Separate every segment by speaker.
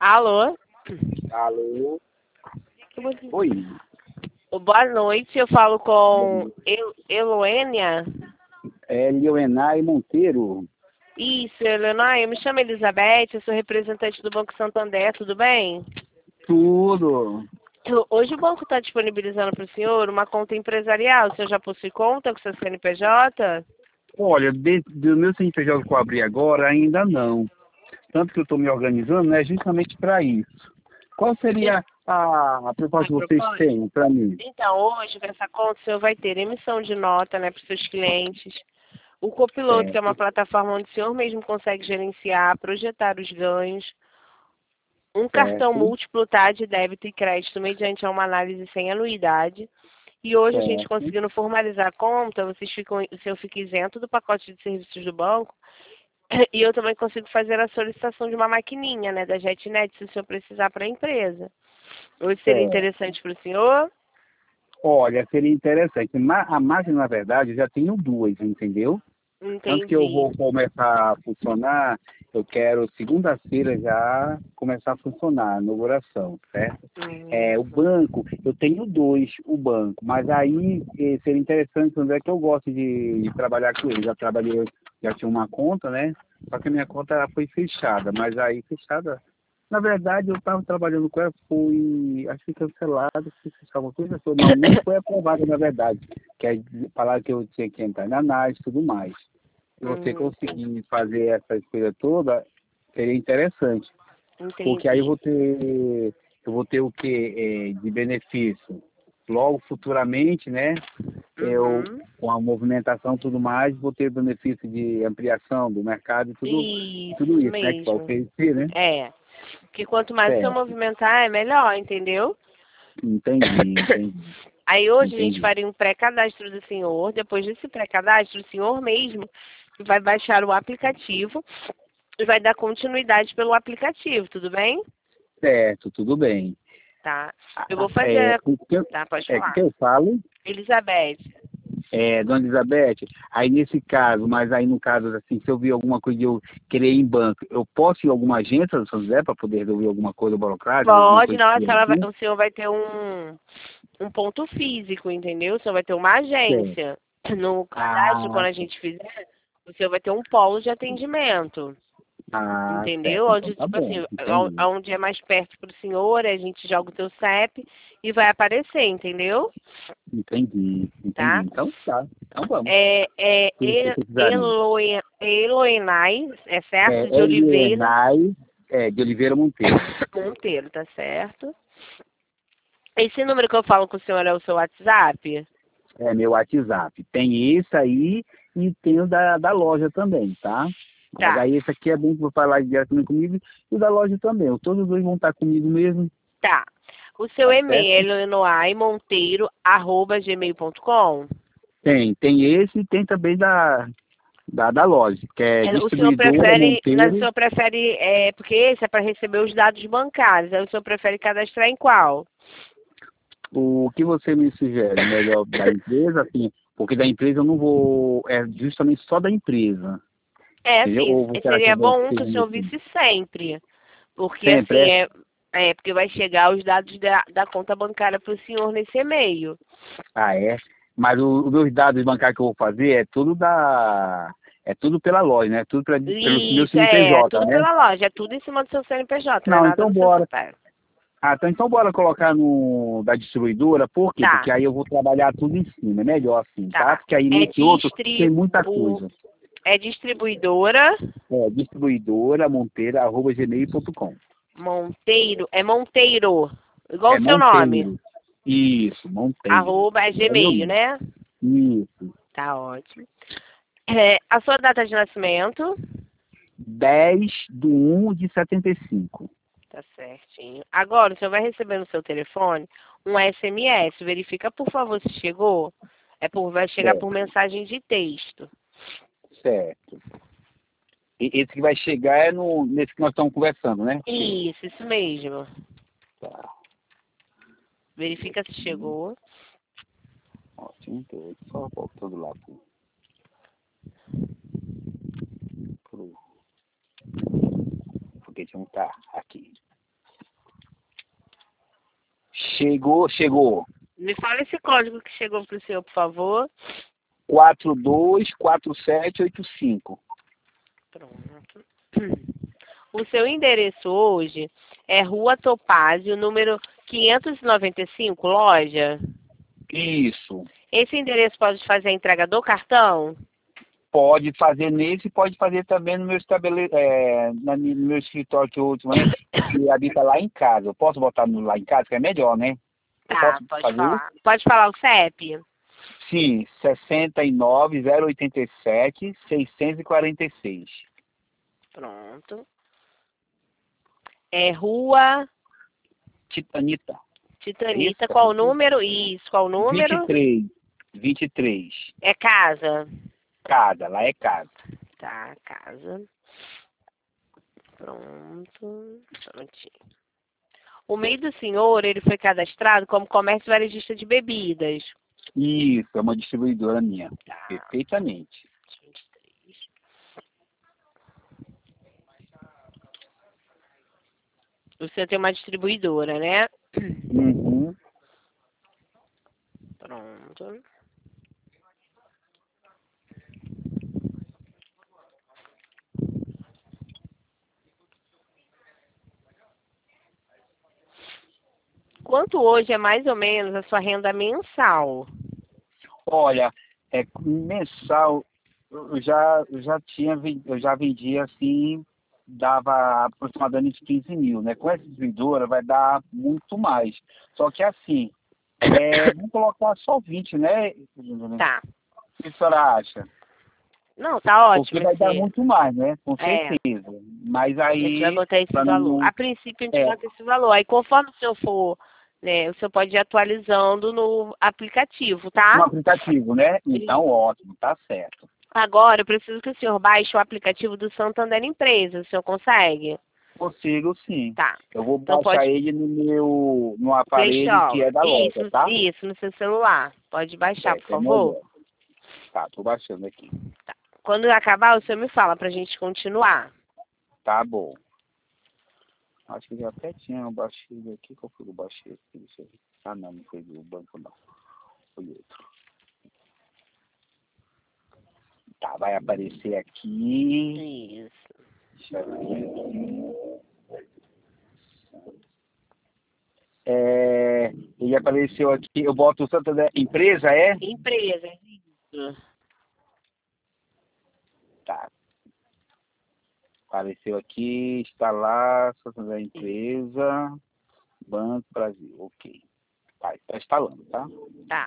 Speaker 1: Alô?
Speaker 2: Alô? Oi.
Speaker 1: Boa noite, eu falo com Eloênia.
Speaker 2: É Leonai Monteiro.
Speaker 1: Isso, Eleonora, eu me chamo Elizabeth, eu sou representante do Banco Santander, tudo bem?
Speaker 2: Tudo.
Speaker 1: Hoje o banco está disponibilizando para o senhor uma conta empresarial. O senhor já possui conta com seu CNPJ?
Speaker 2: Olha, do meu CNPJ que eu abri agora, ainda não. Tanto que eu estou me organizando, né, justamente para isso. Qual seria a proposta que vocês têm para mim?
Speaker 1: Então, hoje, com essa conta, o senhor vai ter emissão de nota, né, para os seus clientes. O Copiloto, que é uma plataforma onde o senhor mesmo consegue gerenciar, projetar os ganhos. Um cartão
Speaker 2: Certo,
Speaker 1: múltiplo, tá, de débito e crédito mediante uma análise sem anuidade. E hoje, a gente
Speaker 2: certo,
Speaker 1: conseguindo formalizar a conta, o senhor fica isento do pacote de serviços do banco. E eu também consigo fazer a solicitação de uma maquininha, né, da JetNet, se o senhor precisar para a empresa. Hoje seria
Speaker 2: certo.
Speaker 1: interessante para o senhor?
Speaker 2: Olha, seria interessante. A máquina, na verdade, eu já tenho duas, entendeu? Tanto que eu
Speaker 1: Entendi.
Speaker 2: vou começar a funcionar, eu quero segunda-feira já começar a funcionar, a inauguração, certo? O
Speaker 1: Uhum.
Speaker 2: banco, eu tenho dois, o banco, mas aí seria interessante, onde é que eu gosto de trabalhar com ele. Já trabalhei, já tinha uma conta, né? Só que a minha conta ela foi fechada, mas aí fechada, na verdade eu estava trabalhando com ela, foi, acho que cancelado, se fechava coisa, não, nem foi aprovada na verdade. Quer dizer, falar que eu tinha que entrar na análise e tudo mais. Se você conseguir fazer essa coisa toda, seria interessante. Porque aí
Speaker 1: Entendi.
Speaker 2: eu vou ter o que de benefício? Logo futuramente, né? Eu,
Speaker 1: Uhum.
Speaker 2: com a movimentação e tudo mais, vou ter benefício de ampliação do mercado e tudo
Speaker 1: Isso
Speaker 2: isso, né? Que vai
Speaker 1: mesmo.
Speaker 2: oferecer, né?
Speaker 1: É. Porque quanto mais o senhor
Speaker 2: Certo.
Speaker 1: movimentar, é melhor, entendeu?
Speaker 2: Entendi, entendi,
Speaker 1: Aí hoje a gente
Speaker 2: entendi.
Speaker 1: faria um pré-cadastro do senhor. Depois desse pré-cadastro, o senhor mesmo vai baixar o aplicativo e vai dar continuidade pelo aplicativo, tudo bem?
Speaker 2: Certo, tudo bem.
Speaker 1: Tá. Eu vou fazer. Tá, pode
Speaker 2: O que
Speaker 1: falar.
Speaker 2: eu falo?
Speaker 1: Elizabeth.
Speaker 2: Dona Elizabeth, aí nesse caso, mas aí no caso, assim, se eu vir alguma coisa de eu querer ir em banco, eu posso ir a alguma agência do São José para poder resolver alguma coisa burocrática, alguma
Speaker 1: Pode,
Speaker 2: coisa
Speaker 1: não,
Speaker 2: assim?
Speaker 1: o senhor vai ter um ponto físico, entendeu? O senhor vai ter uma
Speaker 2: Certo.
Speaker 1: agência. No cadastro,
Speaker 2: Ah,
Speaker 1: quando a gente fizer, o senhor vai ter um polo de atendimento. Entendeu?
Speaker 2: certo. Então
Speaker 1: Onde,
Speaker 2: tá
Speaker 1: tipo
Speaker 2: bom,
Speaker 1: assim,
Speaker 2: entendi.
Speaker 1: onde é mais perto pro senhor, a gente joga o teu CEP e vai aparecer, entendeu?
Speaker 2: Entendi, entendi.
Speaker 1: Tá?
Speaker 2: Então tá, então vamos.
Speaker 1: É
Speaker 2: O que você precisaria?
Speaker 1: Eloenais, é certo? De Oliveira
Speaker 2: Elienay, de Oliveira Monteiro.
Speaker 1: Monteiro, tá certo? Esse número que eu falo com o senhor é o seu WhatsApp?
Speaker 2: É meu WhatsApp. Tem esse aí e tem o da loja também, tá? Mas
Speaker 1: Tá,
Speaker 2: aí esse aqui é bom para falar diretamente comigo e o da loja também. Todos os dois vão estar comigo mesmo,
Speaker 1: tá. O seu
Speaker 2: tá
Speaker 1: e-mail
Speaker 2: certo?
Speaker 1: é eloaimonteiro@gmail.com?
Speaker 2: Tem esse e tem também da loja, que é
Speaker 1: O senhor
Speaker 2: distribuidora
Speaker 1: prefere, o
Speaker 2: Monteiro.
Speaker 1: senhor prefere, porque esse é para receber os dados bancários, aí o senhor prefere cadastrar em qual?
Speaker 2: O que você me sugere? Melhor da empresa, assim, porque da empresa eu não vou, é justamente só da empresa,
Speaker 1: É,
Speaker 2: entendeu?
Speaker 1: assim,
Speaker 2: Ou você acha que
Speaker 1: seria
Speaker 2: vai
Speaker 1: bom
Speaker 2: ser
Speaker 1: que o senhor
Speaker 2: assim?
Speaker 1: visse sempre, porque assim,
Speaker 2: Sempre, é?
Speaker 1: porque vai chegar os dados da conta bancária para o senhor nesse e-mail.
Speaker 2: Ah, é? Mas os meus dados bancários que eu vou fazer é tudo pela loja, né? Tudo pelo meu
Speaker 1: Isso,
Speaker 2: CNPJ,
Speaker 1: tudo
Speaker 2: né?
Speaker 1: pela loja, é tudo em cima do seu CNPJ, não é
Speaker 2: Não,
Speaker 1: nada
Speaker 2: então
Speaker 1: no seu
Speaker 2: bora.
Speaker 1: CPF.
Speaker 2: Então bora colocar no da distribuidora, por quê?
Speaker 1: Tá,
Speaker 2: Porque aí eu vou trabalhar tudo em cima, é melhor assim, tá?
Speaker 1: tá.
Speaker 2: Porque aí
Speaker 1: É
Speaker 2: nesse outro tem muita coisa.
Speaker 1: é distribuidora
Speaker 2: Distribuidora monteira@gmail.com.
Speaker 1: Monteiro, é Monteiro, igual
Speaker 2: É
Speaker 1: o seu nome.
Speaker 2: Monteiro. Isso, Monteiro.
Speaker 1: Arroba é
Speaker 2: É meu
Speaker 1: Gmail,
Speaker 2: nome.
Speaker 1: né?
Speaker 2: Isso.
Speaker 1: Tá ótimo. A sua data de nascimento?
Speaker 2: 10/1/75.
Speaker 1: Tá certinho. Agora, o senhor vai receber no seu telefone um SMS. Verifica, por favor, se chegou. Vai chegar por
Speaker 2: Certo,
Speaker 1: mensagem de texto.
Speaker 2: certo. Esse que vai chegar é nesse que nós estamos conversando, né?
Speaker 1: Isso mesmo.
Speaker 2: Tá.
Speaker 1: Verifica se chegou.
Speaker 2: Ó, 38, só voltando lá pro foguete não tá aqui. Chegou.
Speaker 1: Me fala esse código que chegou para o senhor, por favor.
Speaker 2: 424785.
Speaker 1: Pronto. O seu endereço hoje é Rua Topázio, número 595, loja?
Speaker 2: Isso.
Speaker 1: Esse endereço pode fazer a entrega do cartão?
Speaker 2: Pode fazer nesse, pode fazer também no meu no meu escritório que eu ultimamente que habita lá em casa. Eu posso botar lá em casa, que é melhor, né? Eu
Speaker 1: Tá,
Speaker 2: posso
Speaker 1: pode
Speaker 2: fazer?
Speaker 1: falar. Pode falar o CEP?
Speaker 2: Sim, 69 087 646.
Speaker 1: Pronto. É Rua
Speaker 2: Titanita. É isso?
Speaker 1: Titanita. Qual o número? Isso, qual o número?
Speaker 2: 23.
Speaker 1: É casa.
Speaker 2: Casa, lá é casa.
Speaker 1: Tá, casa. Pronto. Prontinho. O MEI do senhor, ele foi cadastrado como comércio varejista de bebidas.
Speaker 2: Isso, é uma distribuidora minha.
Speaker 1: Tá.
Speaker 2: Perfeitamente.
Speaker 1: 23. O senhor tem uma distribuidora, né?
Speaker 2: Uhum.
Speaker 1: Pronto. Quanto hoje é mais ou menos a sua renda mensal?
Speaker 2: Olha, mensal, eu já vendia assim, dava aproximadamente 15 mil, né? Com essa distribuidora vai dar muito mais. Só que assim, vamos colocar só 20, né?
Speaker 1: Tá.
Speaker 2: O que a senhora acha?
Speaker 1: Não, tá
Speaker 2: Porque
Speaker 1: ótimo
Speaker 2: vai dar
Speaker 1: esse.
Speaker 2: muito mais, né? Com
Speaker 1: É,
Speaker 2: certeza. Mas
Speaker 1: a gente vai
Speaker 2: aí,
Speaker 1: botar esse
Speaker 2: para
Speaker 1: valor.
Speaker 2: não.
Speaker 1: A princípio a gente
Speaker 2: É,
Speaker 1: bota esse valor. Aí conforme o senhor for, né, o senhor pode ir atualizando no aplicativo,
Speaker 2: um
Speaker 1: tá?
Speaker 2: aplicativo, né? Então,
Speaker 1: Isso.
Speaker 2: ótimo, tá certo.
Speaker 1: Agora eu preciso que o senhor baixe o aplicativo do Santander Empresa. O senhor consegue?
Speaker 2: Consigo sim.
Speaker 1: Tá.
Speaker 2: Eu vou
Speaker 1: Então
Speaker 2: baixar
Speaker 1: pode
Speaker 2: ele no
Speaker 1: Play
Speaker 2: aparelho que
Speaker 1: Store.
Speaker 2: é da loja, tá?
Speaker 1: Isso, no seu celular. Pode baixar, por
Speaker 2: Certo, é
Speaker 1: favor.
Speaker 2: melhor. Tá, tô baixando aqui.
Speaker 1: Quando acabar, o senhor me fala pra gente continuar.
Speaker 2: Tá bom. Acho que já até tinha baixado aqui. Qual foi o baixei aqui? Deixa eu ver. Ah, não foi do banco, não. Foi outro. Tá, vai aparecer aqui.
Speaker 1: Isso.
Speaker 2: Deixa eu ver aqui. Ele apareceu aqui. Eu boto o Santander Empresa, é?
Speaker 1: Empresa. Isso.
Speaker 2: Tá. Apareceu aqui, está lá, Santander Empresa, Banco Brasil, ok. Tá, está instalando, tá?
Speaker 1: Tá.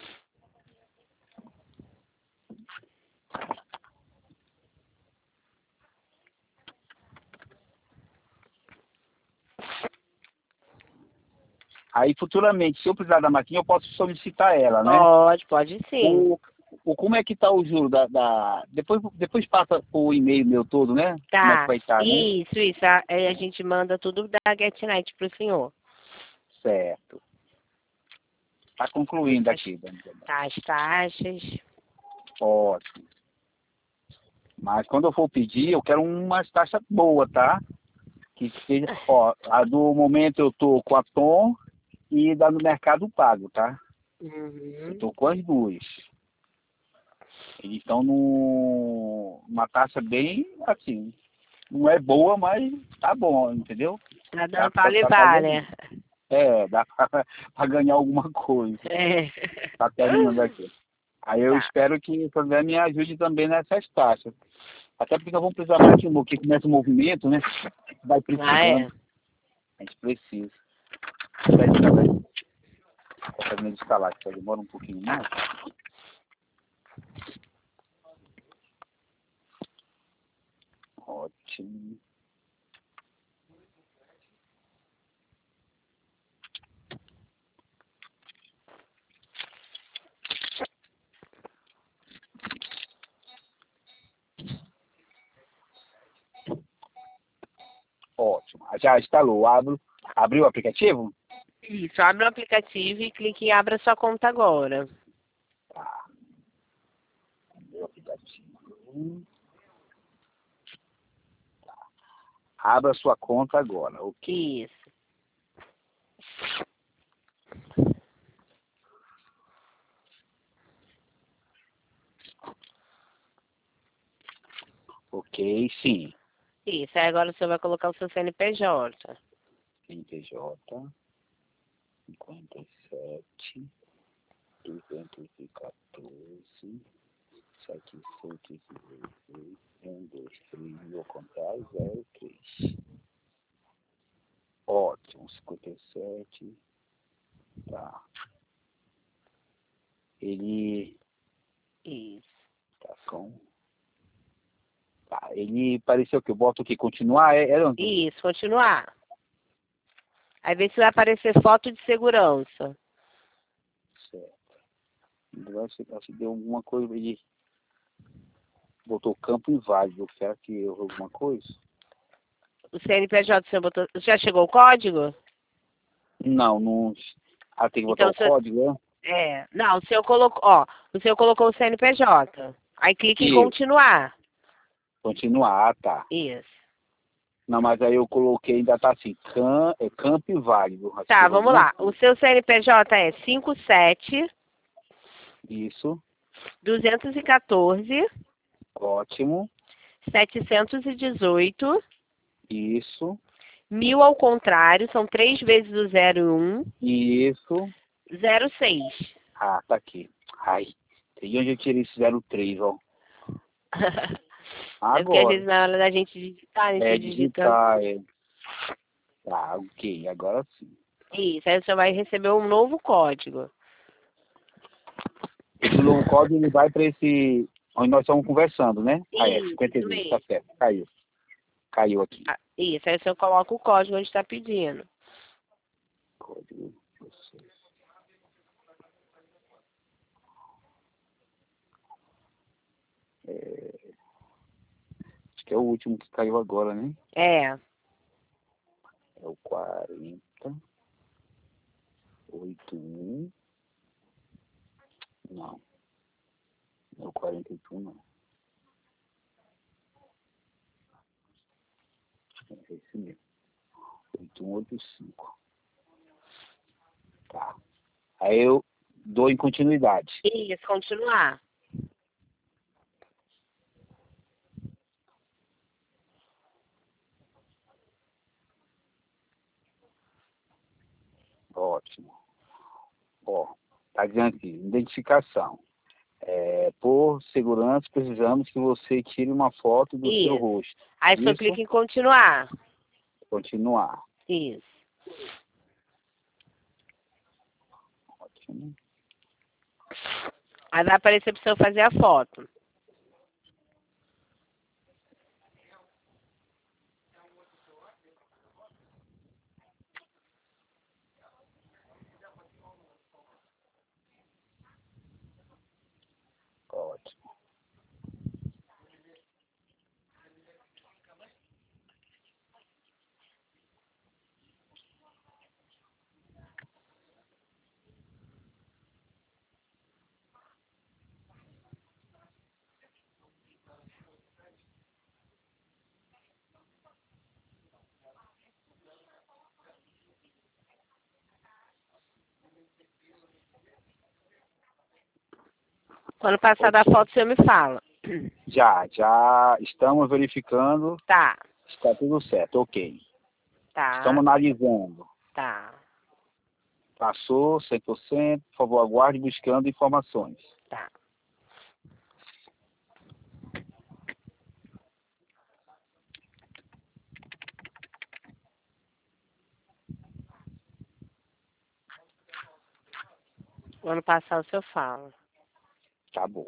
Speaker 2: Aí futuramente, se eu precisar da maquininha, eu posso solicitar ela, né?
Speaker 1: Pode sim.
Speaker 2: Como é que tá o juro depois passa o e-mail meu todo, né? Como é que
Speaker 1: Tá.
Speaker 2: vai estar, né?
Speaker 1: Isso. Aí a gente manda tudo da GetNet pro senhor.
Speaker 2: Certo. Tá concluindo aqui, Dani.
Speaker 1: As taxas.
Speaker 2: Ótimo. Mas quando eu for pedir, eu quero uma taxa boa, tá? Que seja, ó, a do momento eu tô com a Tom e da no Mercado Pago, tá? Eu
Speaker 1: Uhum.
Speaker 2: tô com as duas. Eles estão numa taxa bem, assim, não é boa, mas tá bom, entendeu?
Speaker 1: Tá
Speaker 2: Dá
Speaker 1: dando pra
Speaker 2: pra
Speaker 1: levar,
Speaker 2: fazer
Speaker 1: né?
Speaker 2: bem. Dá pra ganhar alguma coisa.
Speaker 1: É.
Speaker 2: Tá terminando aqui. Aí eu
Speaker 1: Tá.
Speaker 2: espero que o Sandré me ajude também nessas taxas. Até porque nós vamos precisar mais de um, porque começa o movimento, né? Vai
Speaker 1: Ah,
Speaker 2: precisando.
Speaker 1: é.
Speaker 2: A gente precisa. Deixa eu instalar aí. Tá fazendo instalar, que só demora um pouquinho mais. Ótimo. Ótimo. Já instalou. Abriu o aplicativo?
Speaker 1: Isso. Abre o aplicativo e clique em Abra sua conta agora.
Speaker 2: Tá. Abriu o aplicativo. Abra sua conta agora. Ok.
Speaker 1: Isso.
Speaker 2: Ok, sim.
Speaker 1: Isso, aí agora o senhor vai colocar o seu CNPJ.
Speaker 2: CNPJ 57 214 716 123, vou contar 03. Ótimo, 57. Tá. Ele
Speaker 1: Isso.
Speaker 2: tá com. Tá, ele pareceu que eu boto o que? Continuar? Era um...
Speaker 1: Isso, continuar. Aí vê se vai aparecer foto de segurança.
Speaker 2: Certo. Acho que deu alguma coisa. Ele botou campo inválido. Será que errou alguma coisa?
Speaker 1: O CNPJ, o senhor botou... Já chegou o código?
Speaker 2: Não, não. Ah, tem que botar
Speaker 1: Então,
Speaker 2: o código, né?
Speaker 1: Não, o senhor colocou, ó, o senhor colocou o CNPJ. Aí clique em
Speaker 2: Isso.
Speaker 1: continuar.
Speaker 2: Continuar, tá.
Speaker 1: Isso.
Speaker 2: Não, mas aí eu coloquei, ainda tá assim, campo inválido. Acho que
Speaker 1: Tá,
Speaker 2: errou
Speaker 1: vamos
Speaker 2: alguma
Speaker 1: lá. O
Speaker 2: coisa.
Speaker 1: seu CNPJ é 57
Speaker 2: Isso.
Speaker 1: 214
Speaker 2: Ótimo.
Speaker 1: 718
Speaker 2: Isso.
Speaker 1: 1000 ao contrário, são 3 vezes o 01,
Speaker 2: Isso.
Speaker 1: 06.
Speaker 2: Ah, tá aqui. Ai, tem onde eu tirei esse 03, ó.
Speaker 1: É porque às
Speaker 2: Agora.
Speaker 1: vezes na hora da gente digitar, a gente
Speaker 2: É
Speaker 1: digita.
Speaker 2: digitar, é. Tá, ok, agora sim.
Speaker 1: Isso, aí você vai receber um novo código.
Speaker 2: Esse novo código ele vai para esse. Onde nós estamos conversando, né? Ah, é,
Speaker 1: Isso
Speaker 2: 52, tá
Speaker 1: mesmo.
Speaker 2: certo. Caiu. Caiu aqui.
Speaker 1: Ah, isso, aí você coloca o código onde está pedindo.
Speaker 2: Código. É, acho que é o último que caiu agora, né?
Speaker 1: É,
Speaker 2: É o 4081. Não. Não é o 41, não. É esse mesmo. 8185. Tá. Aí eu dou em continuidade.
Speaker 1: isso, continuar.
Speaker 2: Ótimo. Ó, tá dizendo aqui, identificação. Por segurança, precisamos que você tire uma foto do seu
Speaker 1: Isso.
Speaker 2: rosto.
Speaker 1: Aí você
Speaker 2: Isso,
Speaker 1: clica em continuar.
Speaker 2: continuar.
Speaker 1: Isso.
Speaker 2: Ótimo.
Speaker 1: Aí vai aparecer para você fazer a foto.
Speaker 2: Ótimo.
Speaker 1: Quando passar da
Speaker 2: Ok.
Speaker 1: foto, você me fala.
Speaker 2: Já estamos verificando.
Speaker 1: Tá,
Speaker 2: Está tudo certo, ok.
Speaker 1: tá,
Speaker 2: Estamos analisando.
Speaker 1: tá,
Speaker 2: Passou 100%. Por favor, aguarde buscando informações.
Speaker 1: tá. Quando passar, o senhor fala.
Speaker 2: Tá bom.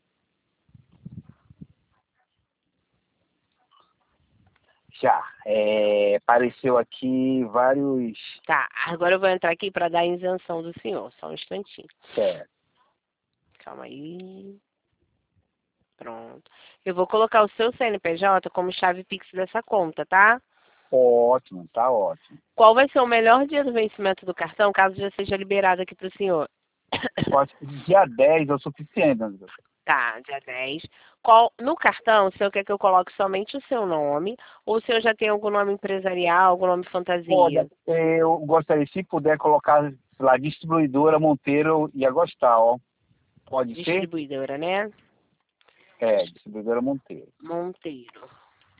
Speaker 2: Já. Apareceu aqui vários.
Speaker 1: Tá, agora eu vou entrar aqui para dar a isenção do senhor. Só um instantinho.
Speaker 2: Certo.
Speaker 1: Calma aí. Pronto. Eu vou colocar o seu CNPJ como chave Pix dessa conta, tá?
Speaker 2: Ótimo, tá ótimo.
Speaker 1: Qual vai ser o melhor dia do vencimento do cartão, caso já seja liberado aqui para o senhor?
Speaker 2: Eu acho que dia 10 é o suficiente, André.
Speaker 1: Tá, dia 10. No cartão, o senhor quer que eu coloque somente o seu nome, ou o senhor já tem algum nome empresarial, algum nome fantasia?
Speaker 2: Olha, eu gostaria, se puder, colocar, sei lá, distribuidora Monteiro ia gostar, ó. Pode ser?
Speaker 1: Distribuidora, né?
Speaker 2: Distribuidora Monteiro.
Speaker 1: Monteiro.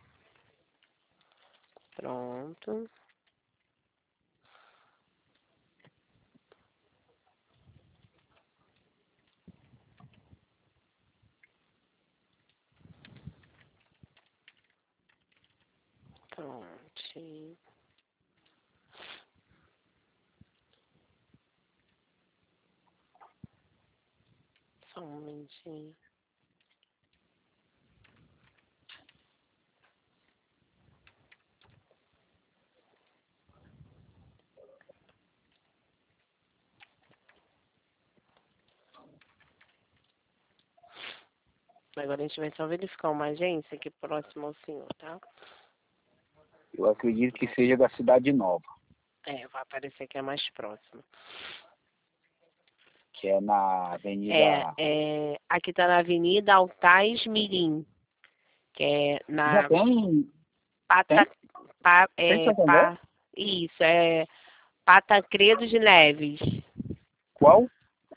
Speaker 1: Pronto. Prontinho. Só um momentinho. Agora a gente vai só verificar uma agência aqui próxima ao senhor, tá?
Speaker 2: Eu acredito que seja da Cidade Nova,
Speaker 1: Vai aparecer que é mais próximo.
Speaker 2: que é na Avenida...
Speaker 1: Aqui tá na Avenida Altais Mirim, que é na
Speaker 2: Já tem? Tem Santander?
Speaker 1: Isso, é Patancredo de Neves.
Speaker 2: Qual?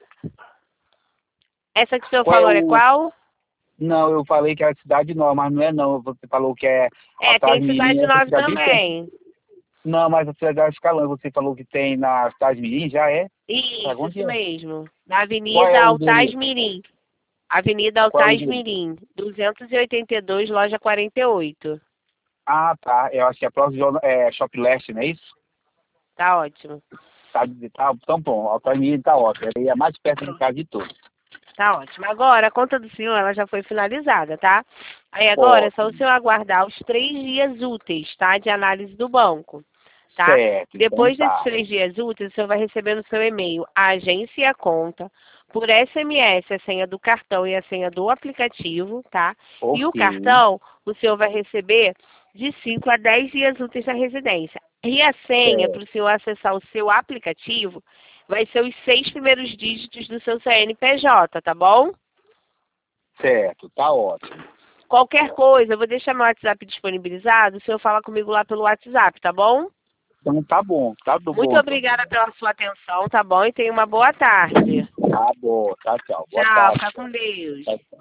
Speaker 1: Essa que o senhor
Speaker 2: Qual
Speaker 1: falou
Speaker 2: é
Speaker 1: é qual?
Speaker 2: Não, eu falei que era Cidade Nova, mas não é não. Você falou que é
Speaker 1: Tem
Speaker 2: Mirim,
Speaker 1: Cidade
Speaker 2: essa
Speaker 1: Nova
Speaker 2: cidade tem.
Speaker 1: também.
Speaker 2: Não, mas a Cidade Escalante, você falou que tem na Cidade Mirim, já é?
Speaker 1: Isso mesmo. Na
Speaker 2: Qual
Speaker 1: Avenida
Speaker 2: é o
Speaker 1: Altais
Speaker 2: endereço?
Speaker 1: Mirim. Avenida
Speaker 2: Qual é o
Speaker 1: Altais
Speaker 2: endereço?
Speaker 1: Mirim, 282, loja 48.
Speaker 2: Ah, tá. Eu acho que é próximo de Shop Leste, não é isso?
Speaker 1: Tá ótimo.
Speaker 2: Tá, então bom, a Alta Mirim tá ótimo. Aí é mais perto de casa de todos.
Speaker 1: Tá ótimo. Agora, a conta do senhor, ela já foi finalizada, tá? Aí agora é só o senhor aguardar os 3 dias úteis, tá? De análise do banco, tá?
Speaker 2: Certo,
Speaker 1: Depois
Speaker 2: então
Speaker 1: desses
Speaker 2: tá.
Speaker 1: 3 dias úteis, o senhor vai receber no seu e-mail a agência e a conta, por SMS, a senha do cartão e a senha do aplicativo, tá? E o
Speaker 2: Ok,
Speaker 1: cartão, o senhor vai receber de 5 a 10 dias úteis na residência. E a senha, para
Speaker 2: certo,
Speaker 1: o senhor acessar o seu aplicativo, vai ser os 6 primeiros dígitos do seu CNPJ, tá bom?
Speaker 2: certo, tá ótimo.
Speaker 1: Qualquer coisa, eu vou deixar meu WhatsApp disponibilizado, o senhor fala comigo lá pelo WhatsApp, tá bom?
Speaker 2: Então tá bom
Speaker 1: Muito
Speaker 2: então.
Speaker 1: obrigada pela sua atenção, tá bom? E tenha uma boa tarde.
Speaker 2: Tá bom, tá, tchau. Boa
Speaker 1: Tchau,
Speaker 2: tarde.
Speaker 1: fica com Deus.
Speaker 2: Tchau, tchau.